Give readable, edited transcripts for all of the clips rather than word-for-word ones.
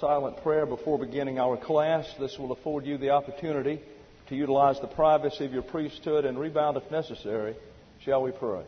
silent prayer before beginning our class. This will afford you the opportunity to utilize the privacy of your priesthood and rebound if necessary. Shall we pray?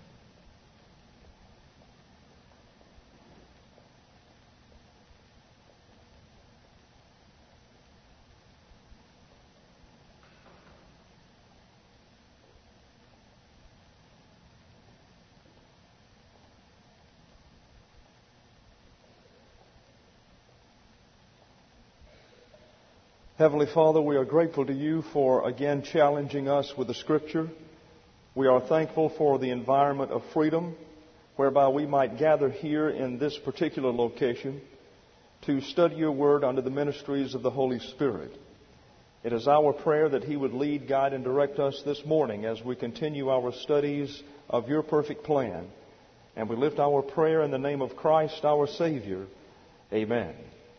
Heavenly Father, we are grateful to you for again challenging us with the Scripture. We are thankful for the environment of freedom whereby we might gather here in this particular location to study your Word under the ministries of the Holy Spirit. It is our prayer that He would lead, guide, and direct us this morning as we continue our studies of your perfect plan. And we lift our prayer in the name of Christ, our Savior. Amen.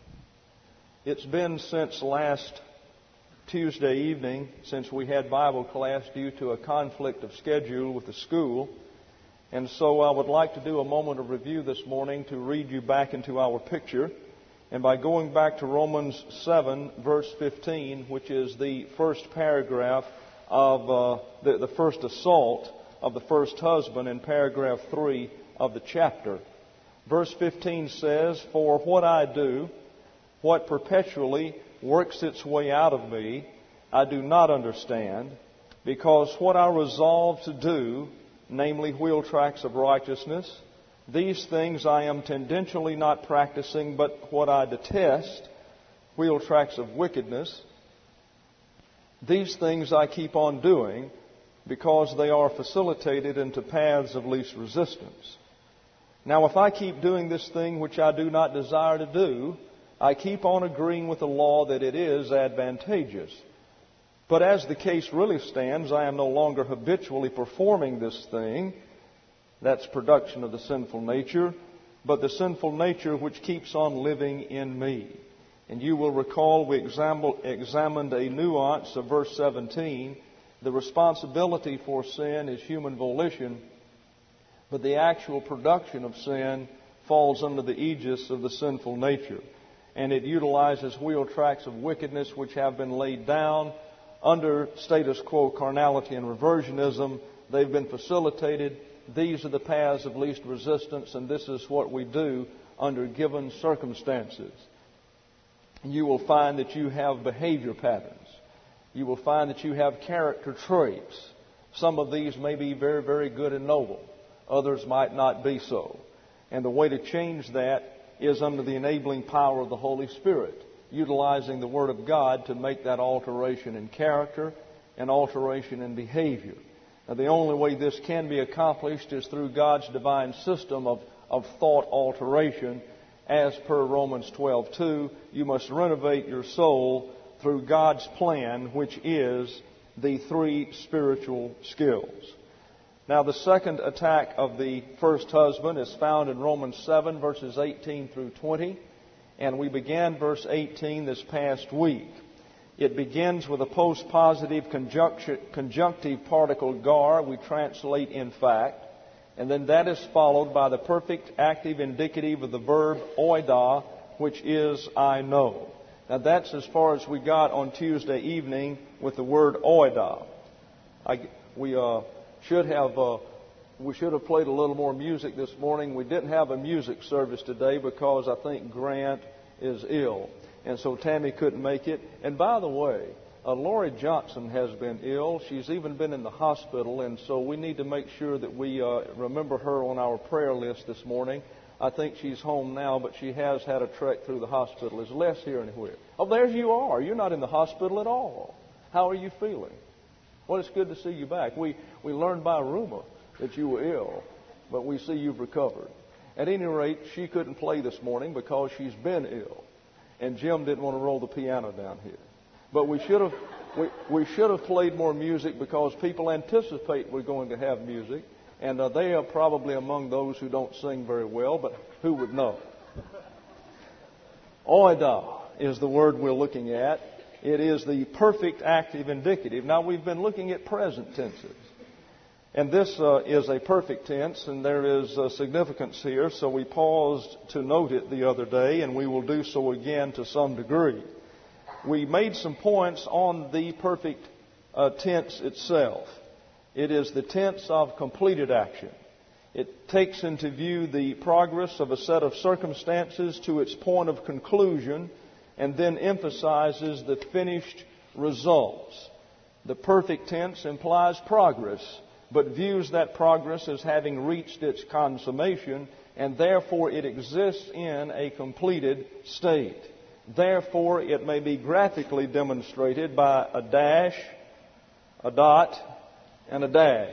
It's been since last Tuesday evening since we had Bible class due to a conflict of schedule with the school. And so I would like to do a moment of review this morning to read you back into our picture. And by going back to Romans 7, verse 15, which is the first paragraph of the first assault of the first husband in paragraph 3 of the chapter. Verse 15 says, "For what I do, what perpetually works its way out of me, I do not understand, because what I resolve to do, namely wheel tracks of righteousness, these things I am tendentially not practicing, but what I detest, wheel tracks of wickedness, these things I keep on doing, because they are facilitated into paths of least resistance. Now if I keep doing this thing which I do not desire to do, I keep on agreeing with the law that it is advantageous. But as the case really stands, I am no longer habitually performing this thing," that's production of the sinful nature, "but the sinful nature which keeps on living in me." And you will recall we examined a nuance of verse 17. The responsibility for sin is human volition, but the actual production of sin falls under the aegis of the sinful nature. And it utilizes wheel tracks of wickedness which have been laid down under status quo carnality and reversionism. They've been facilitated. These are the paths of least resistance, and this is what we do under given circumstances. You will find that you have behavior patterns. You will find that you have character traits. Some of these may be very, very good and noble. Others might not be so. And the way to change that is under the enabling power of the Holy Spirit, utilizing the Word of God to make that alteration in character and alteration in behavior. Now, the only way this can be accomplished is through God's divine system of thought alteration. As per Romans 12:2, you must renovate your soul through God's plan, which is the three spiritual skills. Now, the second attack of the first husband is found in Romans 7, verses 18 through 20. And we began verse 18 this past week. It begins with a post-positive conjunctive particle gar, we translate in fact. And then that is followed by the perfect active indicative of the verb oida, which is I know. Now, that's as far as we got on Tuesday evening with the word oida. We should have played a little more music this morning. We didn't have a music service today because I think Grant is ill. And so Tammy couldn't make it. And by the way, Lori Johnson has been ill. She's even been in the hospital. And so we need to make sure that we remember her on our prayer list this morning. I think she's home now, but she has had a trek through the hospital. Is Les here anywhere? Oh, there you are. You're not in the hospital at all. How are you feeling? Well, it's good to see you back. We learned by rumor that you were ill, but we see you've recovered. At any rate, she couldn't play this morning because she's been ill, and Jim didn't want to roll the piano down here. But we should have played more music because people anticipate we're going to have music, and they are probably among those who don't sing very well, but who would know? Oida is the word we're looking at. It is the perfect active indicative. Now, we've been looking at present tenses. And this is a perfect tense, and there is significance here, so we paused to note it the other day, and we will do so again to some degree. We made some points on the perfect tense itself. It is the tense of completed action. It takes into view the progress of a set of circumstances to its point of conclusion, and then emphasizes the finished results. The perfect tense implies progress, but views that progress as having reached its consummation, and therefore it exists in a completed state. Therefore, it may be graphically demonstrated by a dash, a dot, and a dash.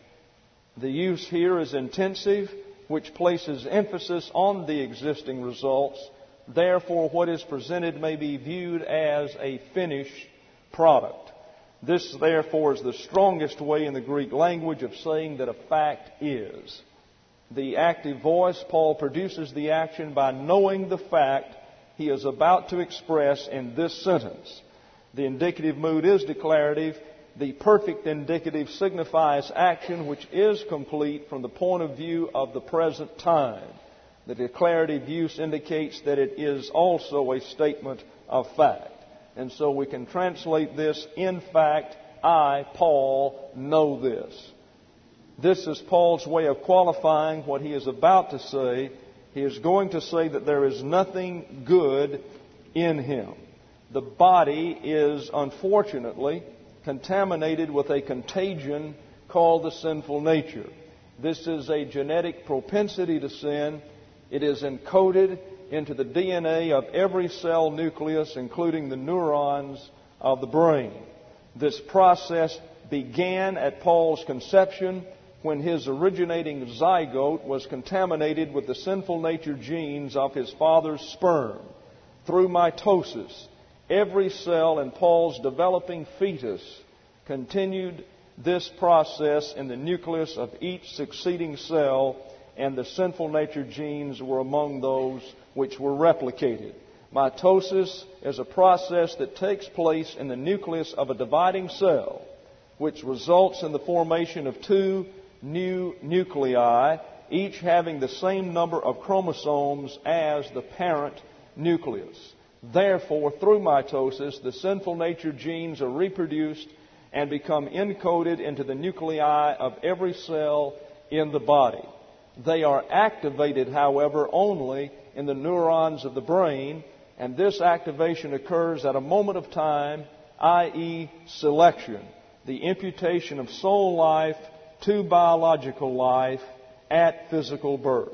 The use here is intensive, which places emphasis on the existing results. Therefore, what is presented may be viewed as a finished product. This, therefore, is the strongest way in the Greek language of saying that a fact is. The active voice, Paul produces the action by knowing the fact he is about to express in this sentence. The indicative mood is declarative. The perfect indicative signifies action which is complete from the point of view of the present time. The declarative use indicates that it is also a statement of fact. And so we can translate this, in fact, I, Paul, know this. This is Paul's way of qualifying what he is about to say. He is going to say that there is nothing good in him. The body is, unfortunately, contaminated with a contagion called the sinful nature. This is a genetic propensity to sin. It is encoded into the DNA of every cell nucleus, including the neurons of the brain. This process began at Paul's conception when his originating zygote was contaminated with the sinful nature genes of his father's sperm. Through mitosis, every cell in Paul's developing fetus continued this process in the nucleus of each succeeding cell, and the sinful nature genes were among those which were replicated. Mitosis is a process that takes place in the nucleus of a dividing cell, which results in the formation of two new nuclei, each having the same number of chromosomes as the parent nucleus. Therefore, through mitosis, the sinful nature genes are reproduced and become encoded into the nuclei of every cell in the body. They are activated, however, only in the neurons of the brain, and this activation occurs at a moment of time, i.e., selection, the imputation of soul life to biological life at physical birth.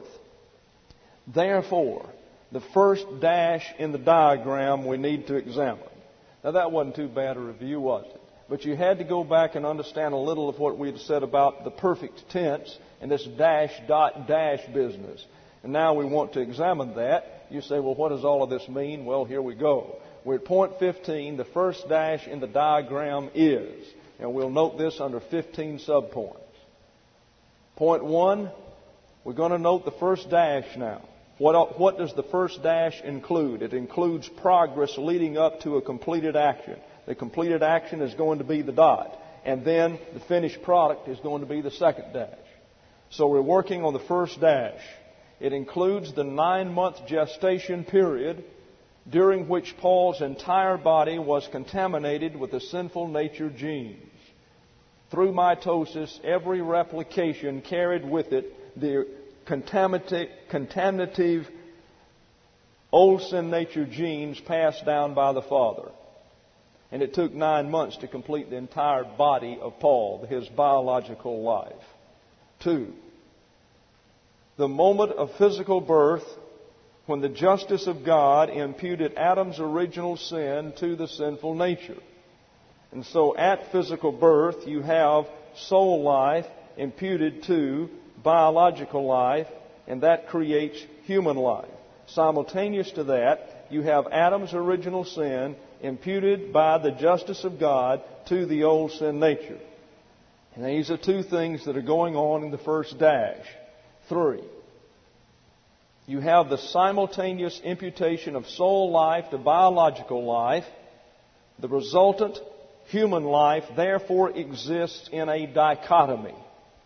Therefore, the first dash in the diagram we need to examine. Now, that wasn't too bad a review, was it? But you had to go back and understand a little of what we had said about the perfect tense and this dash, dot, dash business. And now we want to examine that. You say, well, what does all of this mean? Well, here we go. We're at point 15. The first dash in the diagram is, and we'll note this under 15 subpoints. Point 1, we're going to note the first dash now. What does the first dash include? It includes progress leading up to a completed action. The completed action is going to be the dot. And then the finished product is going to be the second dash. So we're working on the first dash. It includes the 9-month gestation period during which Paul's entire body was contaminated with the sinful nature genes. Through mitosis, every replication carried with it the contaminative old sin nature genes passed down by the father. And it took 9 months to complete the entire body of Paul, his biological life. 2, the moment of physical birth when the justice of God imputed Adam's original sin to the sinful nature. And so at physical birth, you have soul life imputed to biological life, and that creates human life. Simultaneous to that, you have Adam's original sin imputed by the justice of God to the old sin nature. And these are two things that are going on in the first dash. 3, you have the simultaneous imputation of soul life to biological life. The resultant human life therefore exists in a dichotomy.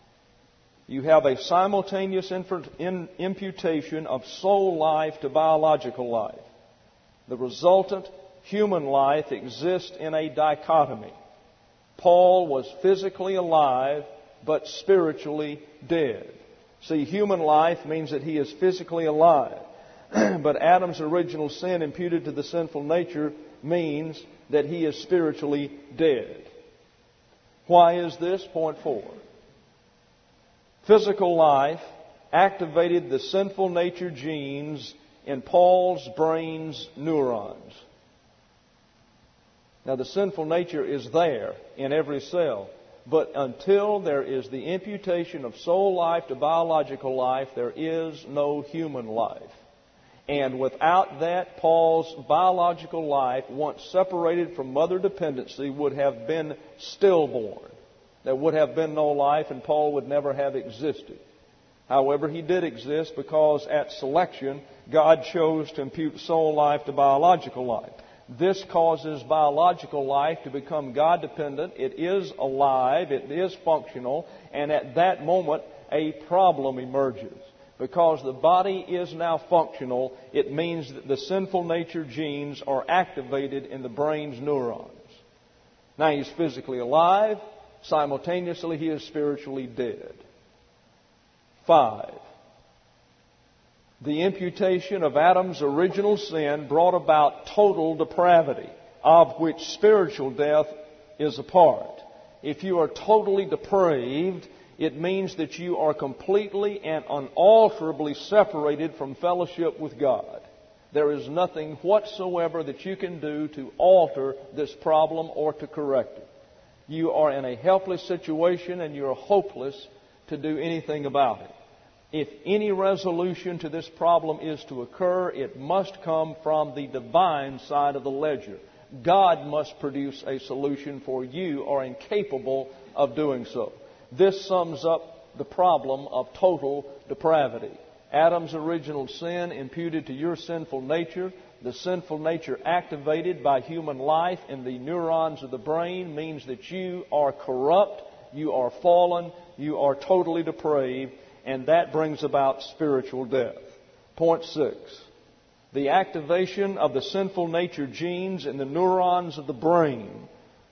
You have a simultaneous imputation of soul life to biological life. The resultant human life exists in a dichotomy. Paul was physically alive, but spiritually dead. See, human life means that he is physically alive. But Adam's original sin imputed to the sinful nature means that he is spiritually dead. Why is this? Point 4. Physical life activated the sinful nature genes in Paul's brain's neurons. Now, the sinful nature is there in every cell. But until there is the imputation of soul life to biological life, there is no human life. And without that, Paul's biological life, once separated from mother dependency, would have been stillborn. There would have been no life, and Paul would never have existed. However, he did exist because at selection, God chose to impute soul life to biological life. This causes biological life to become God-dependent. It is alive, it is functional, and at that moment, a problem emerges. Because the body is now functional, it means that the sinful nature genes are activated in the brain's neurons. Now he's physically alive, simultaneously he is spiritually dead. 5. The imputation of Adam's original sin brought about total depravity, of which spiritual death is a part. If you are totally depraved, it means that you are completely and unalterably separated from fellowship with God. There is nothing whatsoever that you can do to alter this problem or to correct it. You are in a helpless situation and you are hopeless to do anything about it. If any resolution to this problem is to occur, it must come from the divine side of the ledger. God must produce a solution, for you are incapable of doing so. This sums up the problem of total depravity. Adam's original sin imputed to your sinful nature, the sinful nature activated by human life in the neurons of the brain, means that you are corrupt, you are fallen, you are totally depraved, and that brings about spiritual death. Point 6. The activation of the sinful nature genes in the neurons of the brain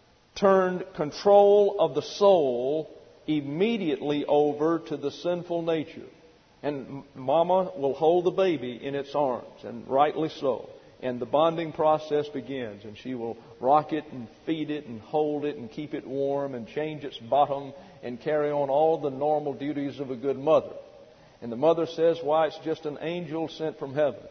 turned control of the soul immediately over to the sinful nature. And mama will hold the baby in its arms, and rightly so. And the bonding process begins, and she will rock it and feed it and hold it and keep it warm and change its bottom and carry on all the normal duties of a good mother. And the mother says, why, it's just an angel sent from heaven.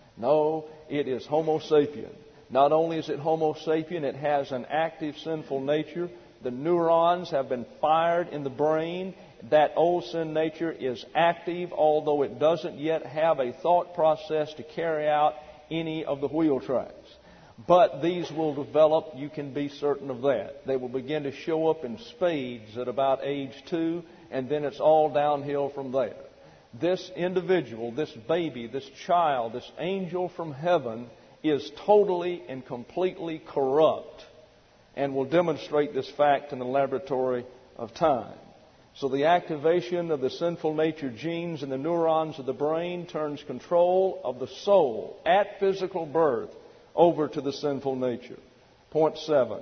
No, it is Homo sapien. Not only is it Homo sapien, it has an active sinful nature. The neurons have been fired in the brain. That old sin nature is active, although it doesn't yet have a thought process to carry out any of the wheel tracks. But these will develop, you can be certain of that. They will begin to show up in spades at about age 2, and then it's all downhill from there. This individual, this baby, this child, this angel from heaven is totally and completely corrupt, and will demonstrate this fact in the laboratory of time. So the activation of the sinful nature genes in the neurons of the brain turns control of the soul at physical birth over to the sinful nature. Point 7.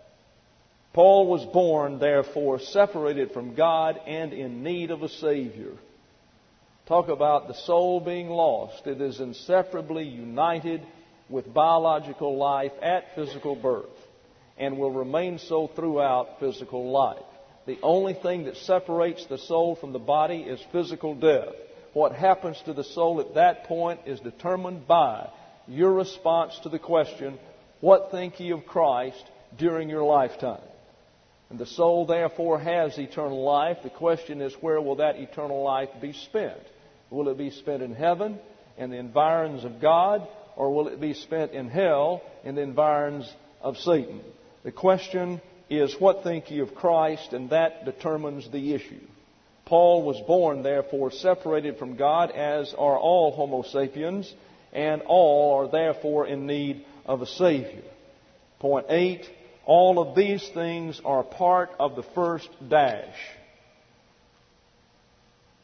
Paul was born, therefore, separated from God and in need of a Savior. Talk about the soul being lost. It is inseparably united with biological life at physical birth and will remain so throughout physical life. The only thing that separates the soul from the body is physical death. What happens to the soul at that point is determined by your response to the question, what think ye of Christ during your lifetime? And the soul therefore has eternal life. The question is, where will that eternal life be spent? Will it be spent in heaven, in the environs of God, or will it be spent in hell, in the environs of Satan? The question is, what think ye of Christ? And that determines the issue. Paul was born, therefore, separated from God, as are all Homo sapiens, and all are therefore in need of a Savior. Point 8, all of these things are part of the first dash.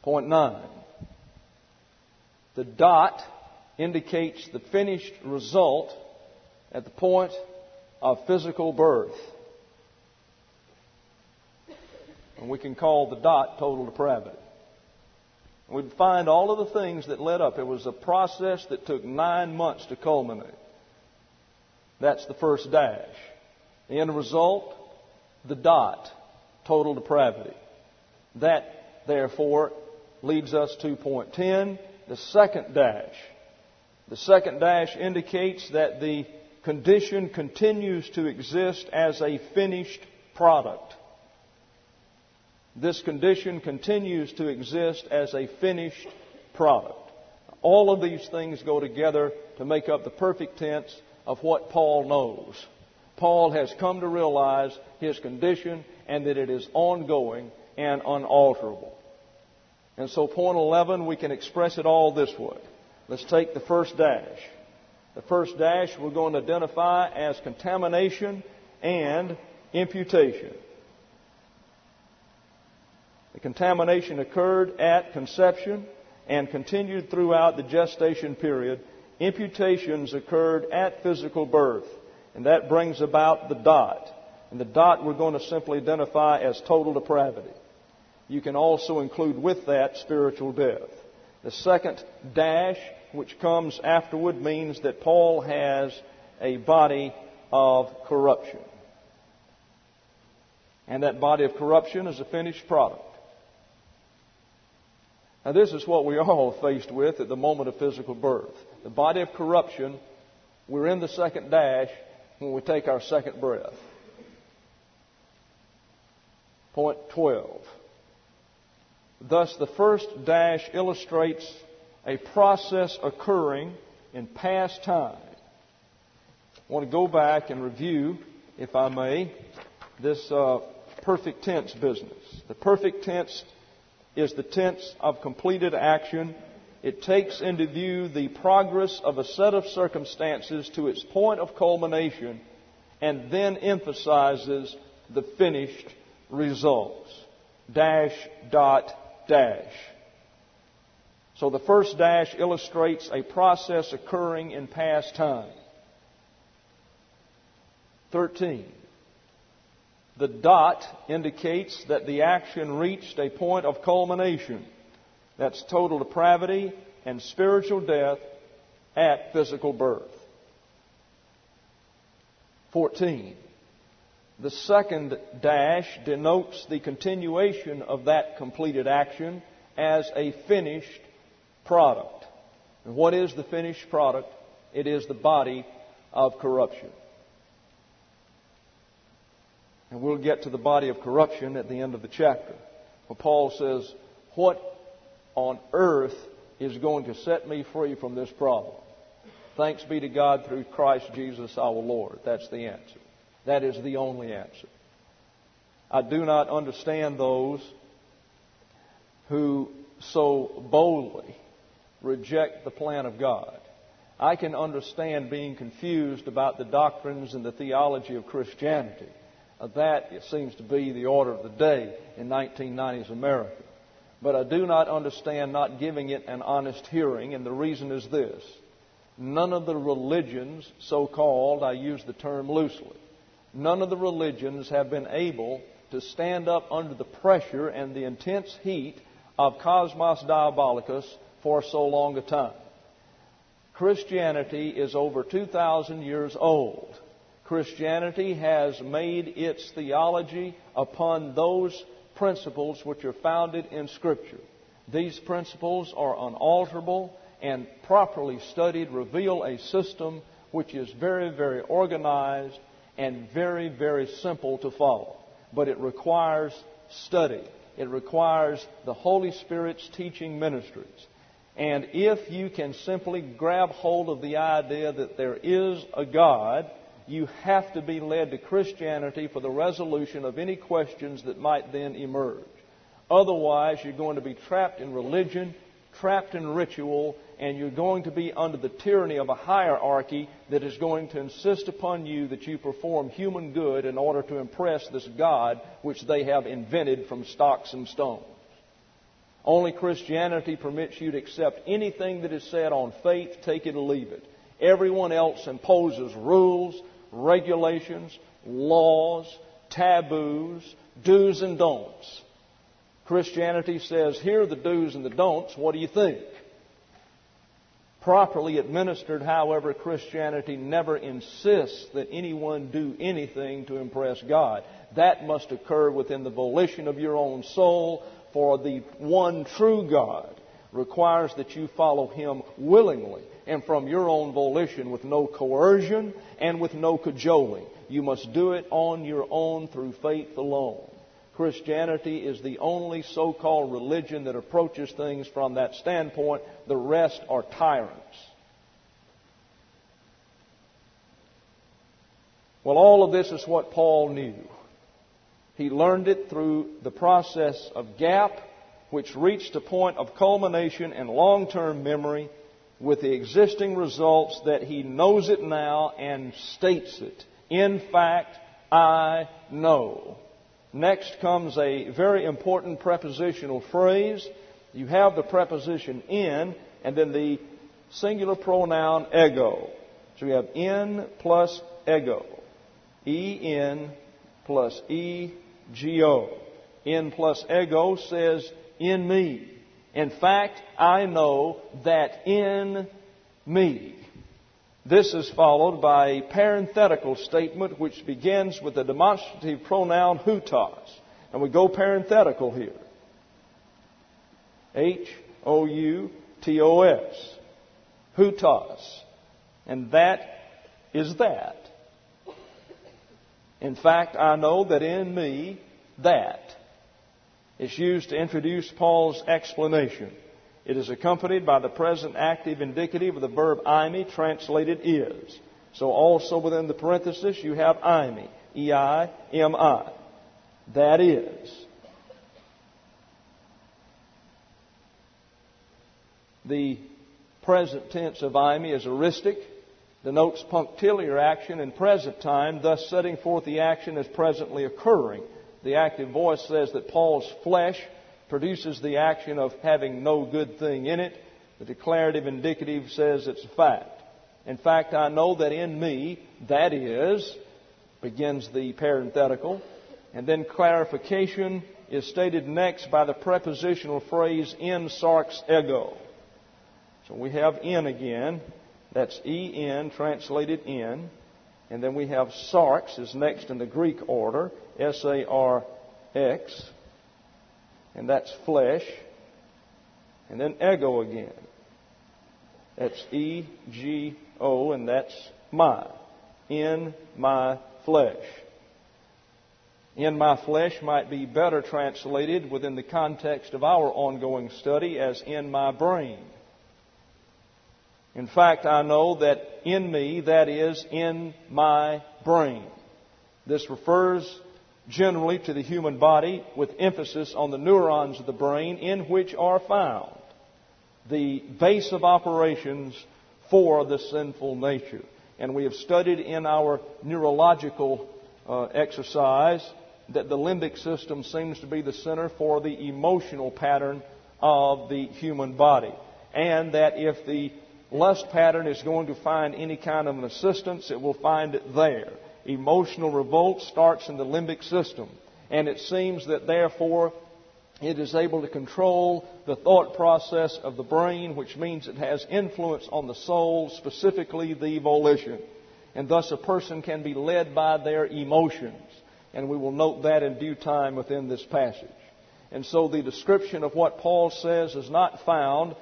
Point 9. The dot indicates the finished result at the point of physical birth. And we can call the dot total depravity. We'd find all of the things that led up. It was a process that took 9 months to culminate. That's the first dash. The end result, the dot, total depravity. That, therefore, leads us to point 10, the second dash. The second dash indicates that the condition continues to exist as a finished product. This condition continues to exist as a finished product. All of these things go together to make up the perfect tense of what Paul knows. Paul has come to realize his condition and that it is ongoing and unalterable. And so point 11, we can express it all this way. Let's take the first dash. The first dash we're going to identify as contamination and imputation. The contamination occurred at conception and continued throughout the gestation period. Imputations occurred at physical birth. And that brings about the dot. And the dot we're going to simply identify as total depravity. You can also include with that spiritual death. The second dash, which comes afterward, means that Paul has a body of corruption. And that body of corruption is a finished product. Now, this is what we are all faced with at the moment of physical birth. The body of corruption, we're in the second dash when we take our second breath. Point 12. Thus, the first dash illustrates a process occurring in past time. I want to go back and review, if I may, this perfect tense business. The perfect tense is the tense of completed action. It takes into view the progress of a set of circumstances to its point of culmination and then emphasizes the finished results. Dash, dot, dash. So the first dash illustrates a process occurring in past time. 13. The dot indicates that the action reached a point of culmination. That's total depravity and spiritual death at physical birth. 14. The second dash denotes the continuation of that completed action as a finished product. And what is the finished product? It is the body of corruption. And we'll get to the body of corruption at the end of the chapter. Where Paul says, what on earth is going to set me free from this problem? Thanks be to God through Christ Jesus our Lord. That's the answer. That is the only answer. I do not understand those who so boldly reject the plan of God. I can understand being confused about the doctrines and the theology of Christianity. That, it seems to be the order of the day in 1990s America. But I do not understand not giving it an honest hearing, and the reason is this. None of the religions, so-called, I use the term loosely, none of the religions have been able to stand up under the pressure and the intense heat of Cosmos Diabolicus for so long a time. Christianity is over 2,000 years old. Christianity has made its theology upon those principles which are founded in Scripture. These principles are unalterable and properly studied reveal a system which is very, very organized and very, very simple to follow. But it requires study. It requires the Holy Spirit's teaching ministries. And if you can simply grab hold of the idea that there is a God, you have to be led to Christianity for the resolution of any questions that might then emerge. Otherwise, you're going to be trapped in religion, trapped in ritual, and you're going to be under the tyranny of a hierarchy that is going to insist upon you that you perform human good in order to impress this God which they have invented from stocks and stones. Only Christianity permits you to accept anything that is said on faith, take it or leave it. Everyone else imposes rules, regulations, laws, taboos, do's and don'ts. Christianity says, here are the do's and the don'ts. What do you think? Properly administered, however, Christianity never insists that anyone do anything to impress God. That must occur within the volition of your own soul, for the one true God requires that you follow Him willingly and from your own volition, with no coercion and with no cajoling. You must do it on your own through faith alone. Christianity is the only so-called religion that approaches things from that standpoint. The rest are tyrants. Well, all of this is what Paul knew. He learned it through the process of gap, which reached a point of culmination and long-term memory, with the existing results that he knows it now and states it. In fact, I know. Next comes a very important prepositional phrase. You have the preposition in, and then the singular pronoun ego. So we have in plus ego. E-N plus E-G-O. In plus ego says in me. In fact, I know that in me. This is followed by a parenthetical statement which begins with the demonstrative pronoun hutos. And we go parenthetical here. H-O-U-T-O-S. Hutos. And that is that. In fact, I know that in me, that. It's used to introduce Paul's explanation. It is accompanied by the present active indicative of the verb eimi, translated is. So also within the parenthesis you have eimi, E-I-M-I. That is. The present tense of eimi is aristic, denotes punctiliar action in present time, thus setting forth the action as presently occurring. The active voice says that Paul's flesh produces the action of having no good thing in it. The declarative indicative says it's a fact. In fact, I know that in me, that is, begins the parenthetical. And then clarification is stated next by the prepositional phrase in sarx ego. So we have in again. That's E-N, translated in. And then we have sarx is next in the Greek order, S-A-R-X. And that's flesh. And then ego again. That's E-G-O, and that's my. In my flesh. In my flesh might be better translated within the context of our ongoing study as in my brain. In fact, I know that in me, that is, in my brain. This refers generally to the human body, with emphasis on the neurons of the brain in which are found the base of operations for the sinful nature. And we have studied in our neurological exercise that the limbic system seems to be the center for the emotional pattern of the human body. And that if the lust pattern is going to find any kind of an assistance, it will find it there. Emotional revolt starts in the limbic system. And it seems that therefore it is able to control the thought process of the brain, which means it has influence on the soul, specifically the volition. And thus a person can be led by their emotions. And we will note that in due time within this passage. And so the description of what Paul says is not found.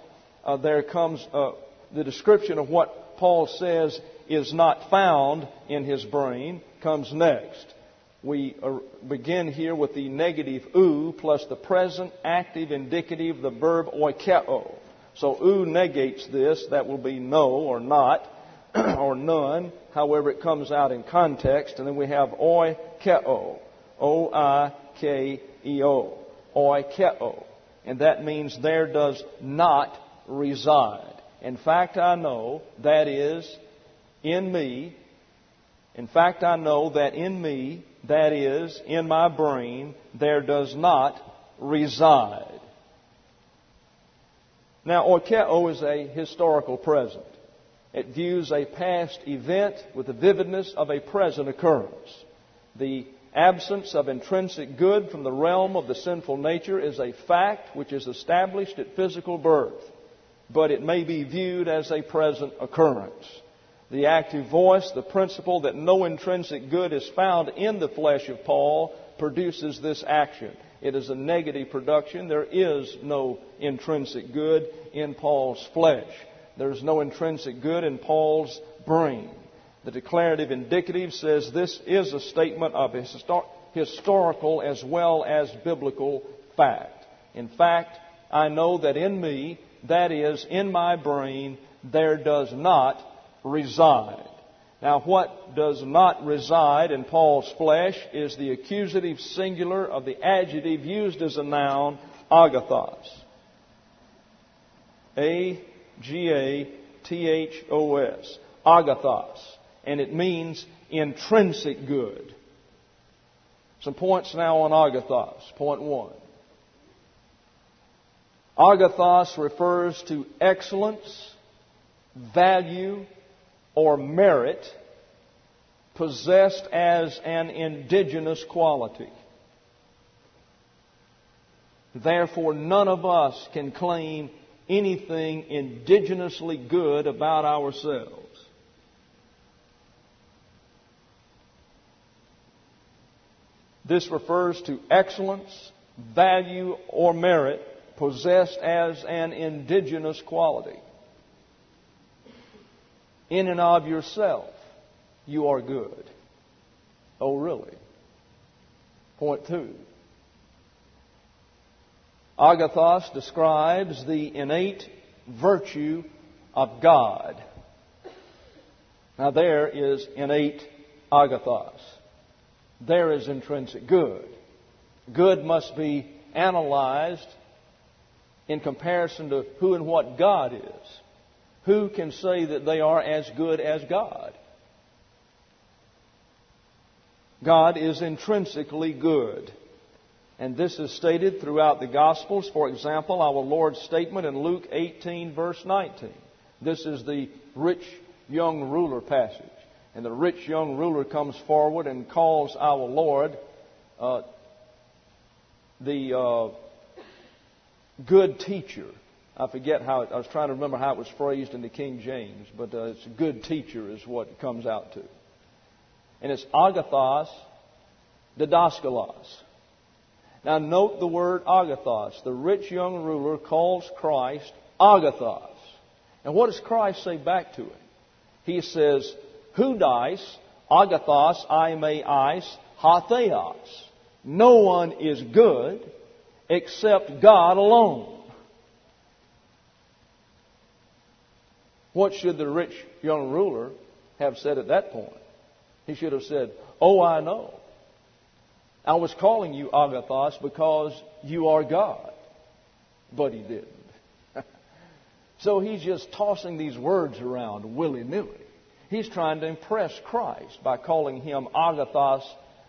The description of what Paul says is not found in his brain comes next. We begin here with the negative ou plus the present active indicative, the verb oikeo. So ou negates this. That will be no or not or none. However, it comes out in context. And then we have oikeo. O-I-K-E-O. Oikeo. And that means there does not reside. In fact, I know that is in me. In fact, I know that in me, that is in my brain, there does not reside. Now, oikeo is a historical present. It views a past event with the vividness of a present occurrence. The absence of intrinsic good from the realm of the sinful nature is a fact which is established at physical birth, but it may be viewed as a present occurrence. The active voice, the principle that no intrinsic good is found in the flesh of Paul, produces this action. It is a negative production. There is no intrinsic good in Paul's flesh. There is no intrinsic good in Paul's brain. The declarative indicative says this is a statement of historical as well as biblical fact. In fact, I know that in me, that is, in my brain, there does not reside. Now, what does not reside in Paul's flesh is the accusative singular of the adjective used as a noun, agathos. A-G-A-T-H-O-S. Agathos. And it means intrinsic good. Some points now on agathos. Point 1. Agathos refers to excellence, value, or merit possessed as an indigenous quality. Therefore, none of us can claim anything indigenously good about ourselves. This refers to excellence, value, or merit possessed as an indigenous quality. In and of yourself, you are good. Oh, really? Point 2. Agathos describes the innate virtue of God. Now, there is innate agathos. There is intrinsic good. Good must be analyzed in comparison to who and what God is. Who can say that they are as good as God? God is intrinsically good. And this is stated throughout the Gospels. For example, our Lord's statement in Luke 18, verse 19. This is the rich young ruler passage. And the rich young ruler comes forward and calls our Lord the good teacher. I forget how I was trying to remember how it was phrased in the King James, but it's a good teacher is what it comes out to. And it's agathos didaskalos. Now note the word agathos. The rich young ruler calls Christ agathos. And what does Christ say back to him? He says, Hudais, agathos, aimeis, hatheos. No one is good except God alone. What should the rich young ruler have said at that point? He should have said, oh, I know. I was calling you agathos because you are God. But he didn't. So he's just tossing these words around willy-nilly. He's trying to impress Christ by calling him agathos,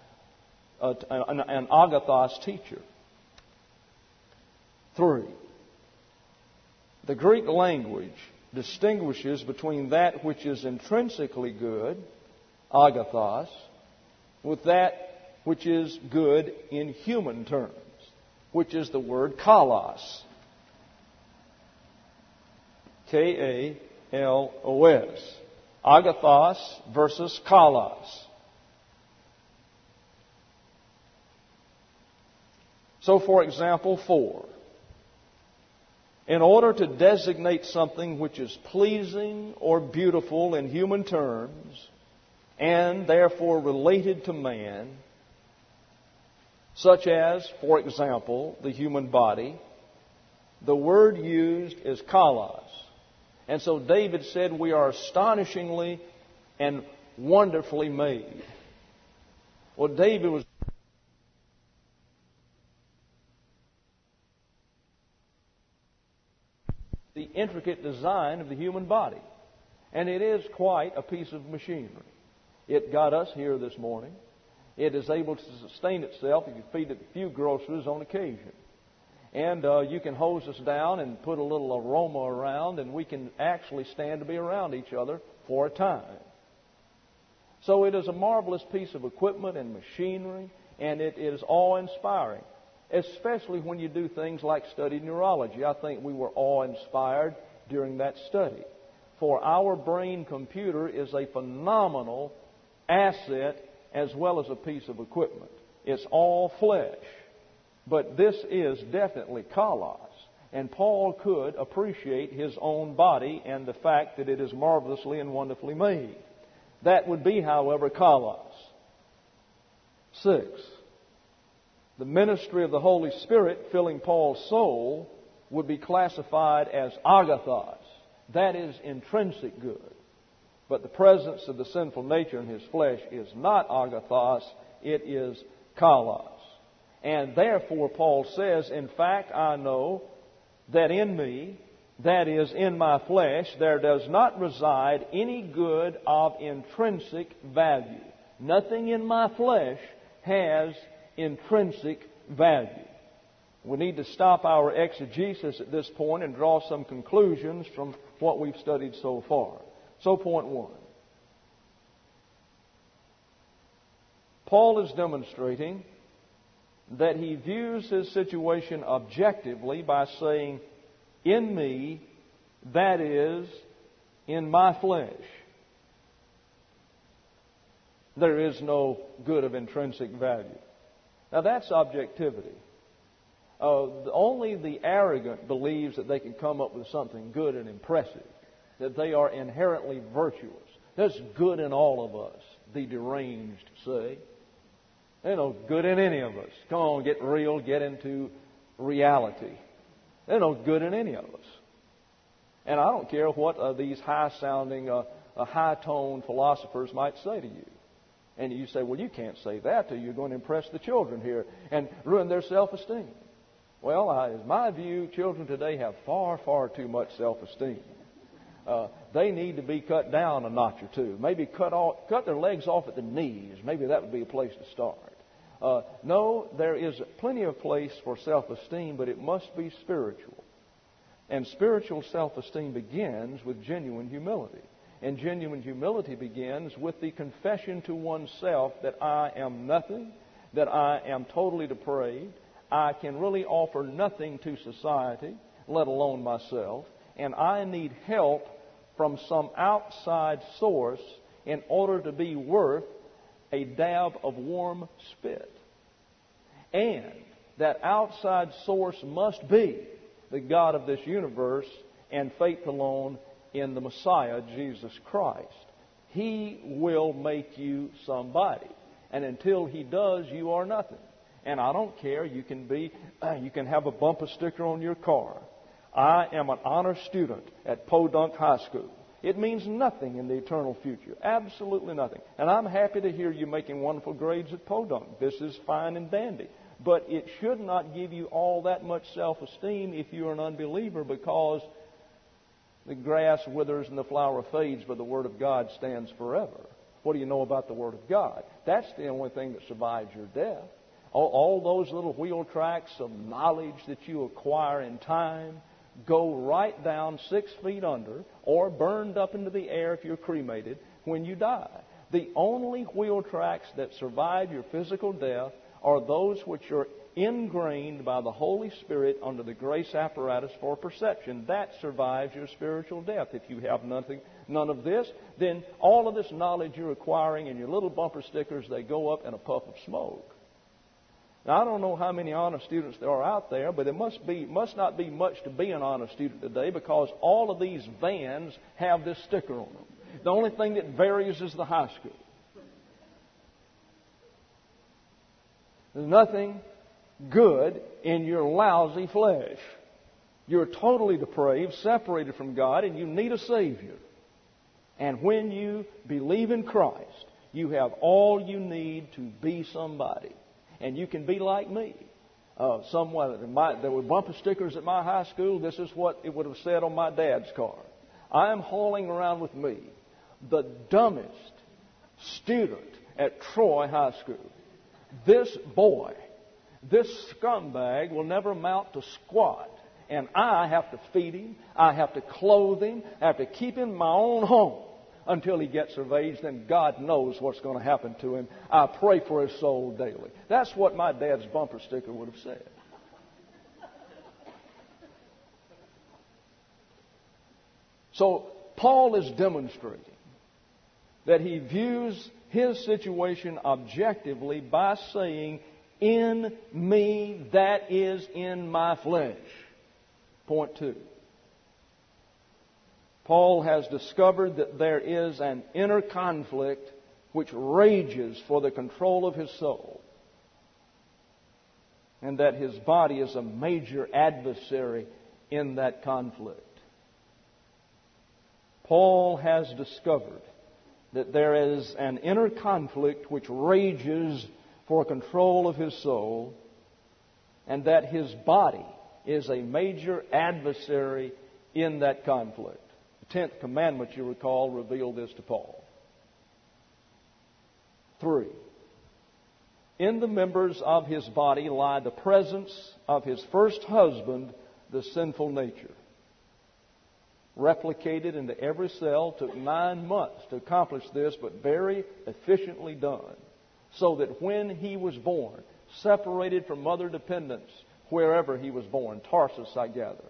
an agathos teacher. 3. The Greek language distinguishes between that which is intrinsically good, agathos, with that which is good in human terms, which is the word kalos. K-A-L-O-S. Agathos versus kalos. So, for example, 4. In order to designate something which is pleasing or beautiful in human terms, and therefore related to man, such as, for example, the human body, the word used is kalos. And so David said, we are astonishingly and wonderfully made. Well, David was the intricate design of the human body. And it is quite a piece of machinery. It got us here this morning. It is able to sustain itself if you feed it a few groceries on occasion. And you can hose us down and put a little aroma around, and we can actually stand to be around each other for a time. So it is a marvelous piece of equipment and machinery, and it is awe-inspiring, especially when you do things like study neurology. I think we were awe-inspired during that study. For our brain computer is a phenomenal asset as well as a piece of equipment. It's all flesh. But this is definitely kalos. And Paul could appreciate his own body and the fact that it is marvelously and wonderfully made. That would be, however, kalos. 6. The ministry of the Holy Spirit filling Paul's soul would be classified as agathos. That is intrinsic good. But the presence of the sinful nature in his flesh is not agathos, it is kalos. And therefore, Paul says, in fact, I know that in me, that is, in my flesh, there does not reside any good of intrinsic value. Nothing in my flesh has intrinsic value. We need to stop our exegesis at this point and draw some conclusions from what we've studied so far. So, point 1. Paul is demonstrating that he views his situation objectively by saying, in me, that is, in my flesh, there is no good of intrinsic value. Now that's objectivity. Only the arrogant believes that they can come up with something good and impressive, that they are inherently virtuous. There's good in all of us, the deranged say. There's no good in any of us. Come on, get real, get into reality. There's no good in any of us. And I don't care what these high-sounding, high-toned philosophers might say to you. And you say, well, you can't say that to you. You're going to impress the children here and ruin their self-esteem. Well, in my view, children today have far, far too much self-esteem. They need to be cut down a notch or two. Maybe cut their legs off at the knees. Maybe that would be a place to start. No, there is plenty of place for self-esteem, but it must be spiritual. And spiritual self-esteem begins with genuine humility. And genuine humility begins with the confession to oneself that I am nothing, that I am totally depraved, I can really offer nothing to society, let alone myself, and I need help from some outside source in order to be worth a dab of warm spit. And that outside source must be the God of this universe and faith alone in the Messiah, Jesus Christ. He will make you somebody. And until He does, you are nothing. And I don't care. You can have a bumper sticker on your car. I am an honor student at Podunk High School. It means nothing in the eternal future. Absolutely nothing. And I'm happy to hear you making wonderful grades at Podunk. This is fine and dandy. But it should not give you all that much self-esteem if you're an unbeliever, because the grass withers and the flower fades, but the Word of God stands forever. What do you know about the Word of God? That's the only thing that survives your death. All those little wheel tracks of knowledge that you acquire in time go right down 6 feet under, or burned up into the air if you're cremated, when you die. The only wheel tracks that survive your physical death are those which are ingrained by the Holy Spirit under the grace apparatus for perception. That survives your spiritual death. If you have none of this, then all of this knowledge you're acquiring and your little bumper stickers, they go up in a puff of smoke. Now, I don't know how many honor students there are out there, but it must not be much to be an honor student today, because all of these vans have this sticker on them. The only thing that varies is the high school. There's nothing good in your lousy flesh. You're totally depraved, separated from God, and you need a Savior. And when you believe in Christ, you have all you need to be somebody. And you can be like me. There were bumper stickers at my high school. This is what it would have said on my dad's car. I am hauling around with me the dumbest student at Troy High School. This boy This scumbag will never amount to squat. And I have to feed him, I have to clothe him, I have to keep him in my own home until he gets of age. Then God knows what's going to happen to him. I pray for his soul daily. That's what my dad's bumper sticker would have said. So Paul is demonstrating that he views his situation objectively by saying, in me, that is in my flesh. Point 2. Paul has discovered that there is an inner conflict which rages for the control of his soul, and that his body is a major adversary in that conflict. Paul has discovered that there is an inner conflict which rages for control of his soul, and that his body is a major adversary in that conflict. The 10th commandment, you recall, revealed this to Paul. 3. In the members of his body lie the presence of his first husband, the sinful nature. Replicated into every cell, took 9 months to accomplish this, but very efficiently done. So that when he was born, separated from mother dependence, wherever he was born, Tarsus, I gather.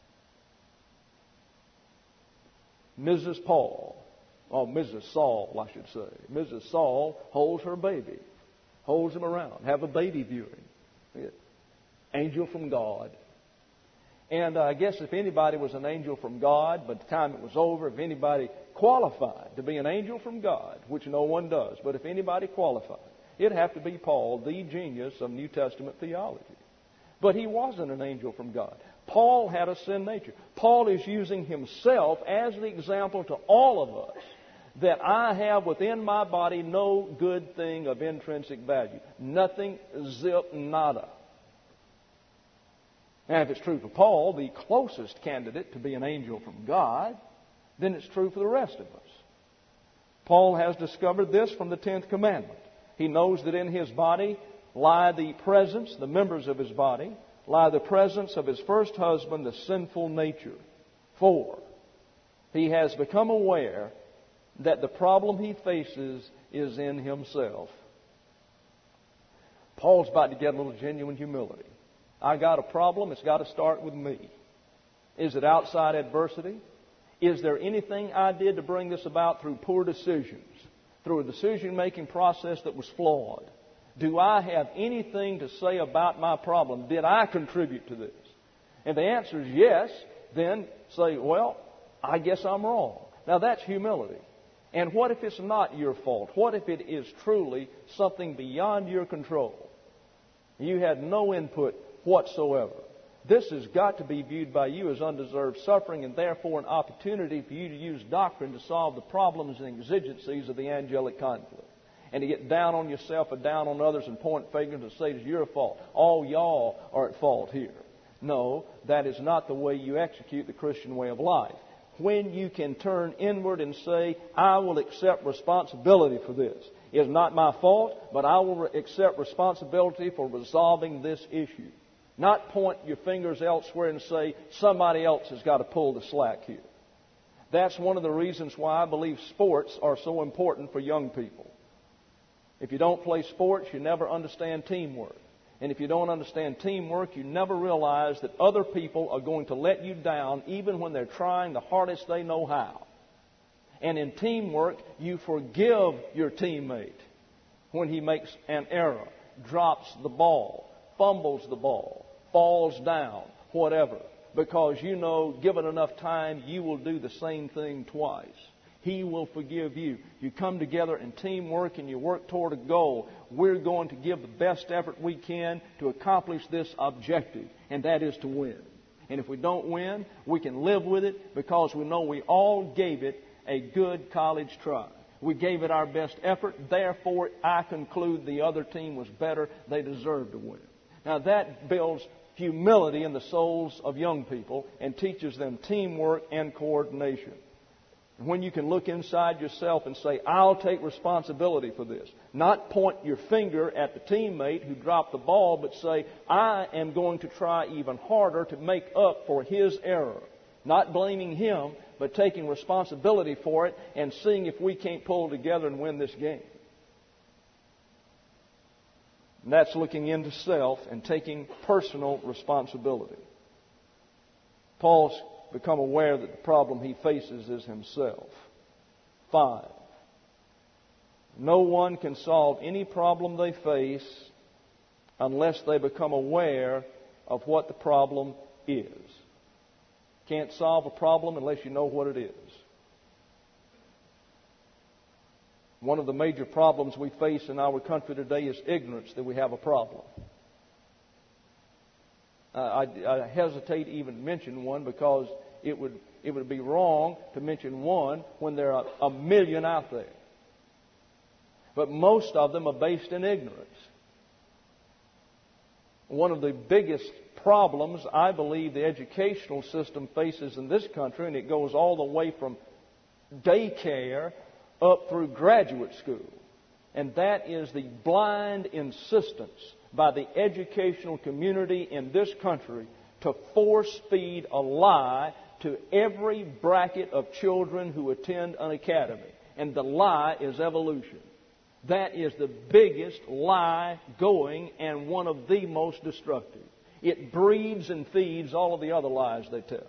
Mrs. Saul, I should say. Mrs. Saul holds her baby, holds him around, have a baby viewing. Angel from God. And I guess if anybody was an angel from God, by the time it was over, if anybody qualified to be an angel from God, which no one does, but if anybody qualified, it'd have to be Paul, the genius of New Testament theology. But he wasn't an angel from God. Paul had a sin nature. Paul is using himself as the example to all of us that I have within my body no good thing of intrinsic value. Nothing, zip, nada. Now, if it's true for Paul, the closest candidate to be an angel from God, then it's true for the rest of us. Paul has discovered this from the 10th commandment. He knows that in his body lie the presence, the members of his body, lie the presence of his first husband, the sinful nature. 4. He has become aware that the problem he faces is in himself. Paul's about to get a little genuine humility. I got a problem, it's got to start with me. Is it outside adversity? Is there anything I did to bring this about through poor decisions, through a decision-making process that was flawed? Do I have anything to say about my problem? Did I contribute to this? If the answer is yes, then say, well, I guess I'm wrong. Now that's humility. And what if it's not your fault? What if it is truly something beyond your control? You had no input whatsoever. This has got to be viewed by you as undeserved suffering, and therefore an opportunity for you to use doctrine to solve the problems and exigencies of the angelic conflict. And to get down on yourself or down on others and point fingers and say it's your fault. All y'all are at fault here. No, that is not the way you execute the Christian way of life. When you can turn inward and say, I will accept responsibility for this. It's not my fault, but I will accept responsibility for resolving this issue. Not point your fingers elsewhere and say, somebody else has got to pull the slack here. That's one of the reasons why I believe sports are so important for young people. If you don't play sports, you never understand teamwork. And if you don't understand teamwork, you never realize that other people are going to let you down even when they're trying the hardest they know how. And in teamwork, you forgive your teammate when he makes an error, drops the ball, fumbles the ball, falls down, whatever. Because you know, given enough time, you will do the same thing twice. He will forgive you. You come together in teamwork and you work toward a goal. We're going to give the best effort we can to accomplish this objective, and that is to win. And if we don't win, we can live with it because we know we all gave it a good college try. We gave it our best effort. Therefore, I conclude the other team was better. They deserved to win. Now, that builds humility in the souls of young people and teaches them teamwork and coordination. When you can look inside yourself and say, I'll take responsibility for this. Not point your finger at the teammate who dropped the ball, but say, I am going to try even harder to make up for his error. Not blaming him, but taking responsibility for it and seeing if we can't pull together and win this game. And that's looking into self and taking personal responsibility. Paul's become aware that the problem he faces is himself. 5. No one can solve any problem they face unless they become aware of what the problem is. Can't solve a problem unless you know what it is. One of the major problems we face in our country today is ignorance that we have a problem. I hesitate even to mention one because it would be wrong to mention one when there are a million out there. But most of them are based in ignorance. One of the biggest problems I believe the educational system faces in this country, and it goes all the way from daycare up through graduate school, and that is the blind insistence by the educational community in this country to force feed a lie to every bracket of children who attend an academy. And the lie is evolution. That is the biggest lie going and one of the most destructive. It breeds and feeds all of the other lies they tell.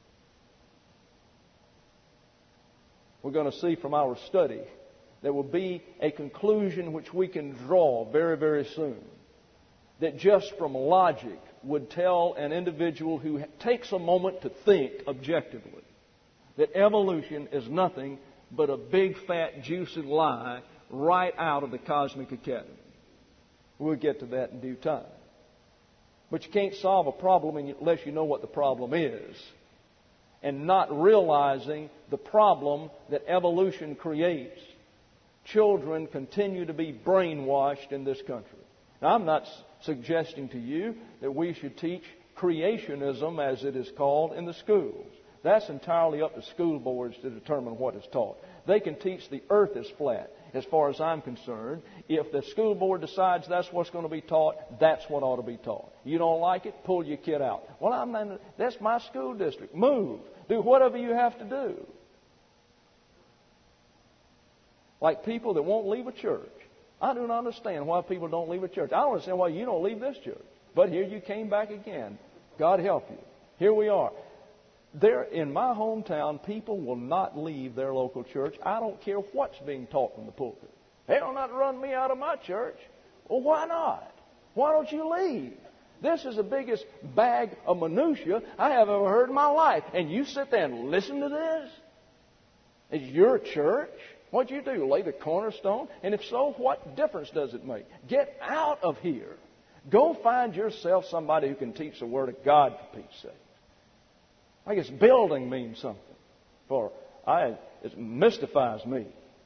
We're going to see from our study there will be a conclusion which we can draw very, very soon. That just from logic would tell an individual who takes a moment to think objectively that evolution is nothing but a big, fat, juicy lie right out of the Cosmic Academy. We'll get to that in due time. But you can't solve a problem unless you know what the problem is. And not realizing the problem that evolution creates. Children continue to be brainwashed in this country. Now, I'm not suggesting to you that we should teach creationism, as it is called, in the schools. That's entirely up to school boards to determine what is taught. They can teach the earth is flat, as far as I'm concerned. If the school board decides that's what's going to be taught, that's what ought to be taught. You don't like it, pull your kid out. Well, that's my school district. Move. Do whatever you have to do. Like people that won't leave a church. I do not understand why people don't leave a church. I don't understand why you don't leave this church. But here you came back again. God help you. Here we are. There in my hometown, people will not leave their local church. I don't care what's being taught from the pulpit. They'll not run me out of my church. Well, why not? Why don't you leave? This is the biggest bag of minutia I have ever heard in my life. And you sit there and listen to this? It's your church? What'd you do? Lay the cornerstone? And if so, what difference does it make? Get out of here. Go find yourself somebody who can teach the Word of God, for Pete's sake. I guess building means something. For it mystifies me.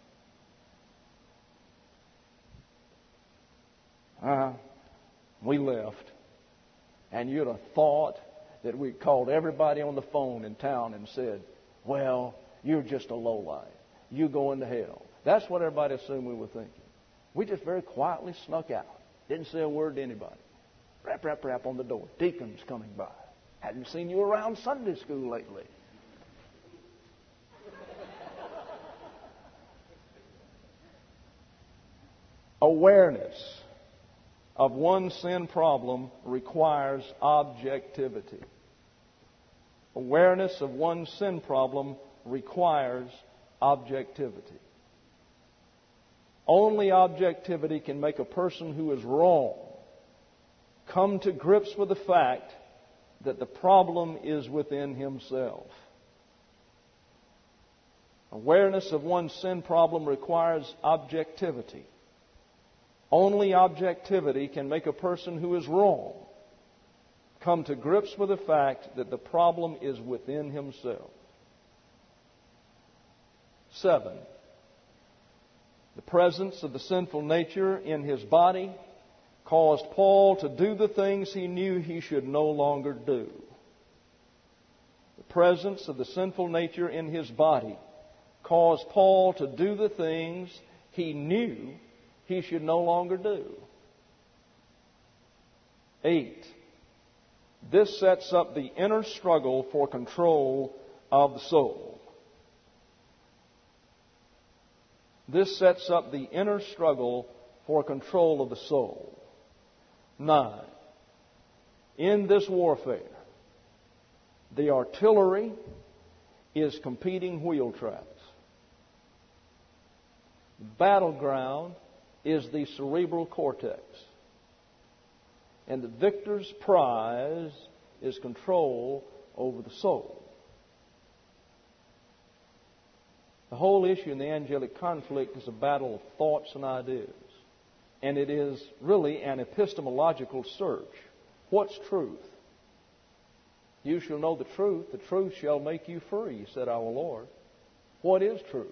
We left. And you'd have thought that we'd called everybody on the phone in town and said, well, you're just a lowlife. You going to hell. That's what everybody assumed we were thinking. We just very quietly snuck out. Didn't say a word to anybody. Rap, rap, rap on the door. Deacons coming by. Hadn't seen you around Sunday school lately. Awareness of one's sin problem requires objectivity. Awareness of one's sin problem requires objectivity. Only objectivity can make a person who is wrong come to grips with the fact that the problem is within himself. Awareness of one's sin problem requires objectivity. Only objectivity can make a person who is wrong come to grips with the fact that the problem is within himself. 7. The presence of the sinful nature in his body caused Paul to do the things he knew he should no longer do. The presence of the sinful nature in his body caused Paul to do the things he knew he should no longer do. 8. This sets up the inner struggle for control of the soul. This sets up the inner struggle for control of the soul. 9. In this warfare, the artillery is competing wheel tracks. The battleground is the cerebral cortex. And the victor's prize is control over the soul. The whole issue in the angelic conflict is a battle of thoughts and ideas. And it is really an epistemological search. What's truth? You shall know the truth shall make you free, said our Lord. What is truth?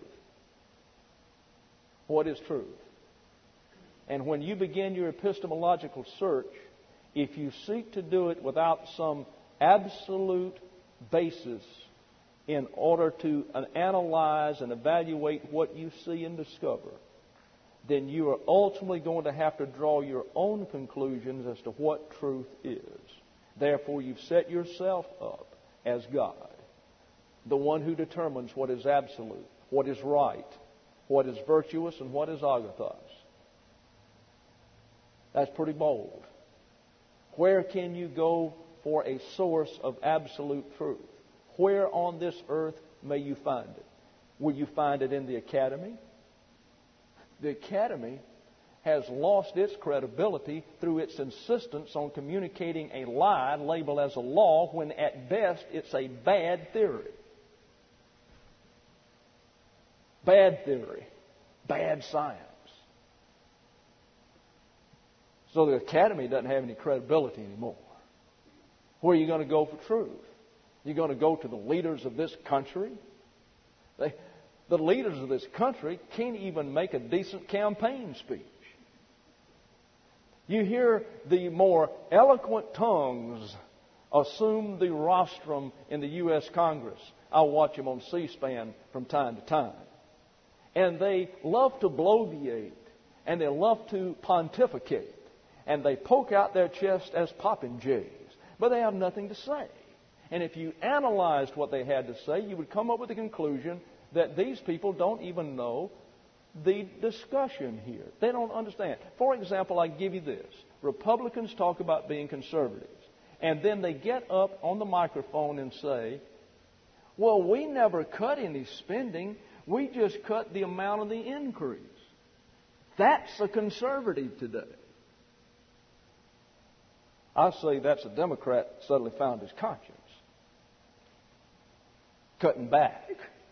What is truth? And when you begin your epistemological search, if you seek to do it without some absolute basis in order to analyze and evaluate what you see and discover, then you are ultimately going to have to draw your own conclusions as to what truth is. Therefore, you've set yourself up as God, the one who determines what is absolute, what is right, what is virtuous, and what is agathos. That's pretty bold. Where can you go for a source of absolute truth? Where on this earth may you find it? Will you find it in the academy? The academy has lost its credibility through its insistence on communicating a lie labeled as a law when at best it's a bad theory. Bad theory. Bad science. So the academy doesn't have any credibility anymore. Where are you going to go for truth? You're going to go to the leaders of this country? The leaders of this country can't even make a decent campaign speech. You hear the more eloquent tongues assume the rostrum in the U.S. Congress. I watch them on C-SPAN from time to time. And they love to bloviate, and they love to pontificate, and they poke out their chest as popinjays, but they have nothing to say. And if you analyzed what they had to say, you would come up with the conclusion that these people don't even know the discussion here. They don't understand. For example, I give you this. Republicans talk about being conservatives. And then they get up on the microphone and say, well, we never cut any spending. We just cut the amount of the increase. That's a conservative today. I say that's a Democrat suddenly found his conscience. Cutting back.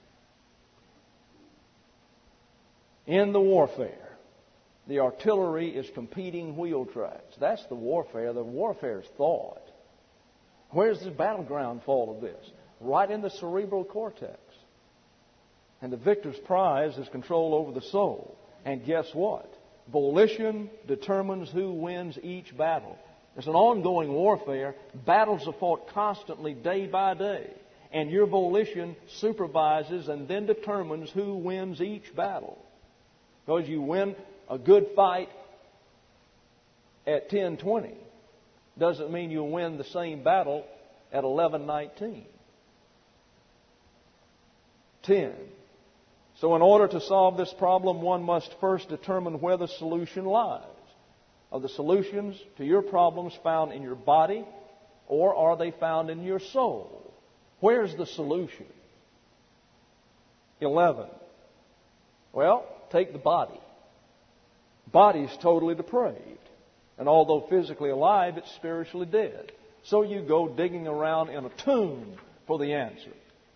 In the warfare, the artillery is competing wheel tracks. That's the warfare. The warfare is thought. Where's the battleground for all of this? Right in the cerebral cortex. And the victor's prize is control over the soul. And guess what? Volition determines who wins each battle. It's an ongoing warfare. Battles are fought constantly, day by day. And your volition supervises and then determines who wins each battle. Because you win a good fight at 10:20 doesn't mean you'll win the same battle at 11:19. 10. So in order to solve this problem, one must first determine where the solution lies. Are the solutions to your problems found in your body, or are they found in your soul? Where's the solution? 11. Well, take the body. Body's totally depraved. And although physically alive, it's spiritually dead. So you go digging around in a tomb for the answer.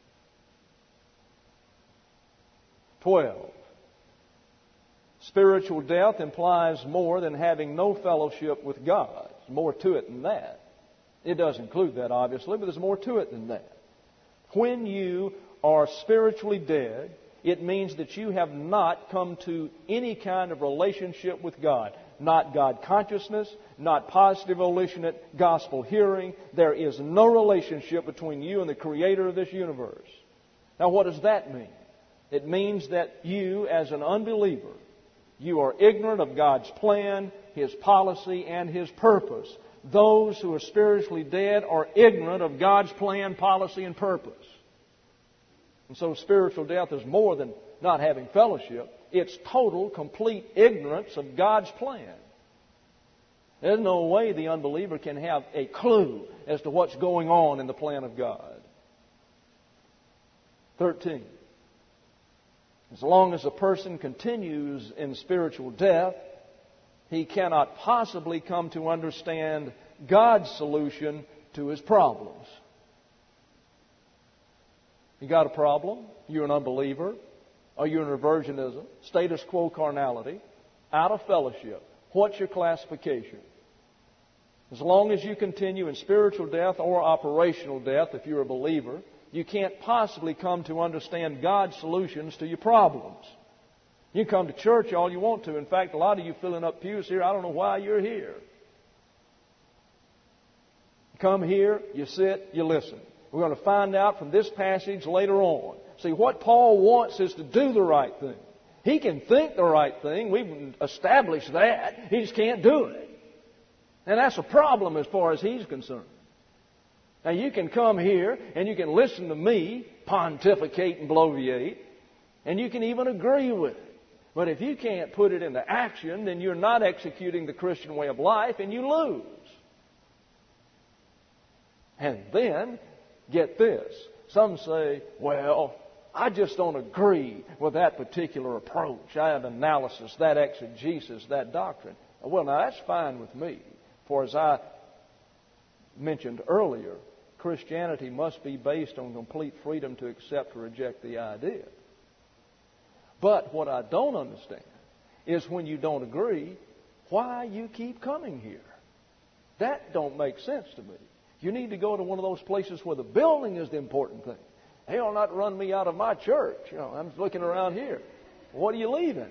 12. Spiritual death implies more than having no fellowship with God. There's more to it than that. It does include that, obviously, but there's more to it than that. When you are spiritually dead, it means that you have not come to any kind of relationship with God. Not God consciousness, not positive volitionate gospel hearing. There is no relationship between you and the Creator of this universe. Now, what does that mean? It means that you, as an unbeliever, you are ignorant of God's plan, His policy, and His purpose. Those who are spiritually dead are ignorant of God's plan, policy, and purpose. And so spiritual death is more than not having fellowship. It's total, complete ignorance of God's plan. There's no way the unbeliever can have a clue as to what's going on in the plan of God. 13. As long as a person continues in spiritual death, he cannot possibly come to understand God's solution to his problems. You got a problem? You're an unbeliever? Or you're in reversionism, status quo carnality, out of fellowship. What's your classification? As long as you continue in spiritual death or operational death, if you're a believer, you can't possibly come to understand God's solutions to your problems. You can come to church all you want to. In fact, a lot of you filling up pews here, I don't know why you're here. You come here, you sit, you listen. We're going to find out from this passage later on. See, what Paul wants is to do the right thing. He can think the right thing. We've established that. He just can't do it. And that's a problem as far as he's concerned. Now, you can come here and you can listen to me pontificate and bloviate, and you can even agree with it. But if you can't put it into action, then you're not executing the Christian way of life, and you lose. And then, get this. Some say, well, I just don't agree with that particular approach, that analysis, that exegesis, that doctrine. Well, now that's fine with me. For as I mentioned earlier, Christianity must be based on complete freedom to accept or reject the idea. But what I don't understand is when you don't agree, why you keep coming here. That don't make sense to me. You need to go to one of those places where the building is the important thing. They'll not run me out of my church. You know, I'm looking around here. What are you leaving?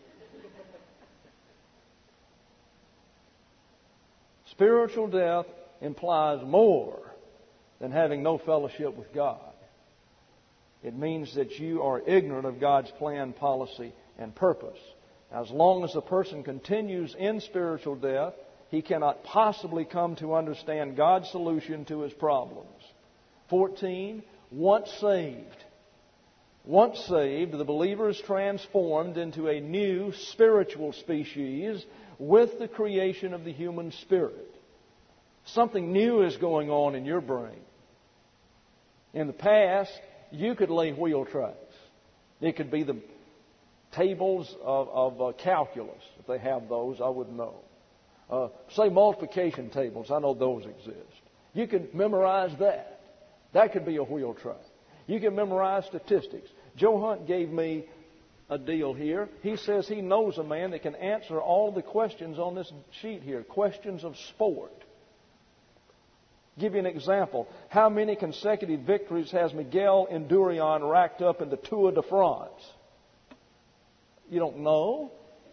Spiritual death implies more than having no fellowship with God. It means that you are ignorant of God's plan, policy, and purpose. As long as a person continues in spiritual death, he cannot possibly come to understand God's solution to his problems. 14, once saved. Once saved, the believer is transformed into a new spiritual species with the creation of the human spirit. Something new is going on in your brain. In the past, you could lay wheel tracks. It could be the tables of calculus. If they have those, I wouldn't know. Say multiplication tables. I know those exist. You can memorize that. That could be a wheel track. You can memorize statistics. Joe Hunt gave me a deal here. He says he knows a man that can answer all the questions on this sheet here. Questions of sport. Give you an example. How many consecutive victories has Miguel Indurain racked up in the Tour de France? You don't know?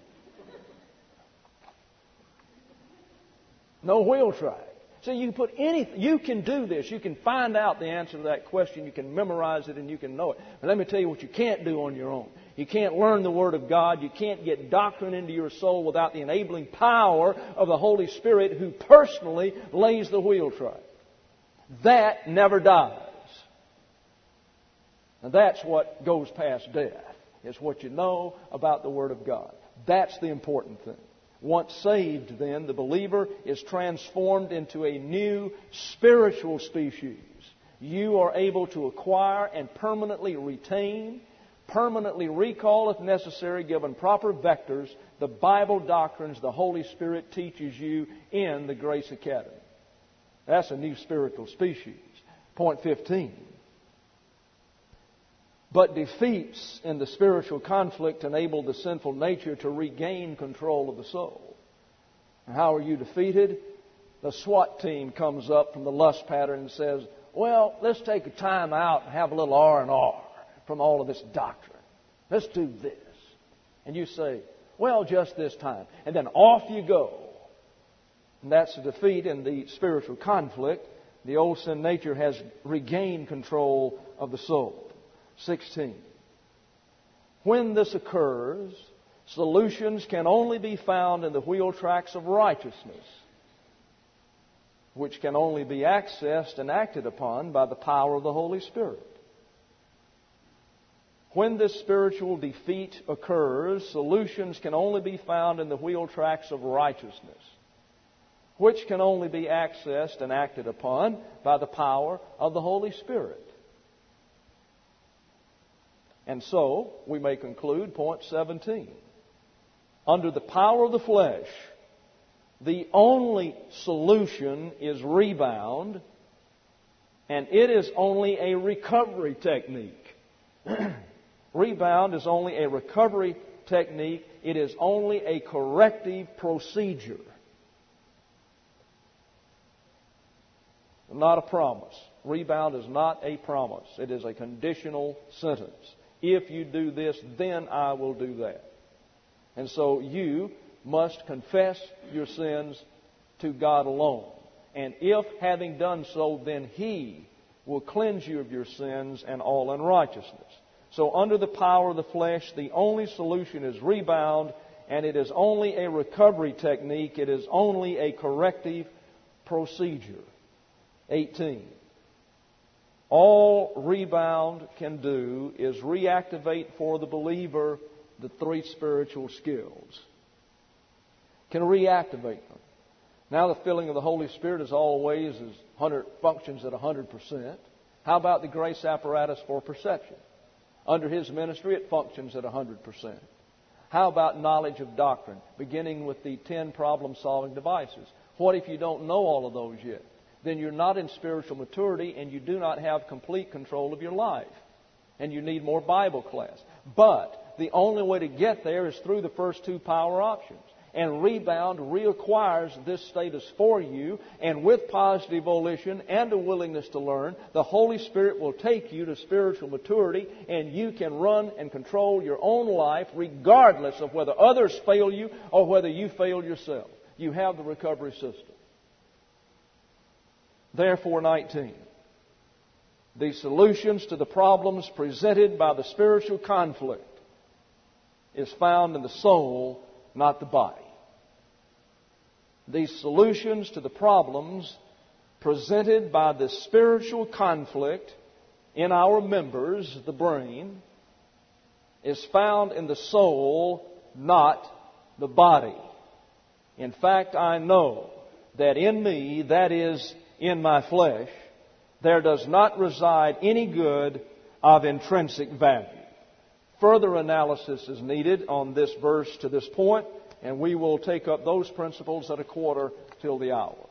No wheel track. So you can put anything. You can do this. You can find out the answer to that question. You can memorize it and you can know it. But let me tell you what you can't do on your own. You can't learn the Word of God. You can't get doctrine into your soul without the enabling power of the Holy Spirit who personally lays the wheel track. That never dies. And that's what goes past death. It's what you know about the Word of God. That's the important thing. Once saved, then, the believer is transformed into a new spiritual species. You are able to acquire and permanently retain, permanently recall if necessary, given proper vectors, the Bible doctrines the Holy Spirit teaches you in the Grace Academy. That's a new spiritual species. Point 15. But defeats in the spiritual conflict enable the sinful nature to regain control of the soul. And how are you defeated? The SWAT team comes up from the lust pattern and says, well, let's take a time out and have a little R&R from all of this doctrine. Let's do this. And you say, well, just this time. And then off you go. And that's a defeat in the spiritual conflict. The old sin nature has regained control of the soul. 16. When this occurs, solutions can only be found in the wheel tracks of righteousness, which can only be accessed and acted upon by the power of the Holy Spirit. When this spiritual defeat occurs, solutions can only be found in the wheel tracks of righteousness, which can only be accessed and acted upon by the power of the Holy Spirit. And so, we may conclude point 17. Under the power of the flesh, the only solution is rebound, and it is only a recovery technique. Rebound is only a recovery technique. It is only a corrective procedure. Not a promise. Rebound is not a promise. It is a conditional sentence. If you do this, then I will do that. And so you must confess your sins to God alone. And if, having done so, then He will cleanse you of your sins and all unrighteousness. So under the power of the flesh, the only solution is rebound, and it is only a recovery technique. It is only a corrective procedure. 18. All rebound can do is reactivate for the believer the three spiritual skills. Can reactivate them. Now the filling of the Holy Spirit as always functions at 100%. How about the grace apparatus for perception? Under His ministry, it functions at 100%. How about knowledge of doctrine, beginning with the 10 problem-solving devices? What if you don't know all of those yet? Then you're not in spiritual maturity and you do not have complete control of your life. And you need more Bible class. But the only way to get there is through the first two power options. And rebound reacquires this status for you, and with positive volition and a willingness to learn, the Holy Spirit will take you to spiritual maturity, and you can run and control your own life regardless of whether others fail you or whether you fail yourself. You have the recovery system. Therefore, 19. The solutions to the problems presented by the spiritual conflict is found in the soul, not the body. These solutions to the problems presented by the spiritual conflict in our members, the brain, is found in the soul, not the body. In fact, I know that in me, that is, in my flesh, there does not reside any good of intrinsic value. Further analysis is needed on this verse to this point, and we will take up those principles at 1:15 till the hour.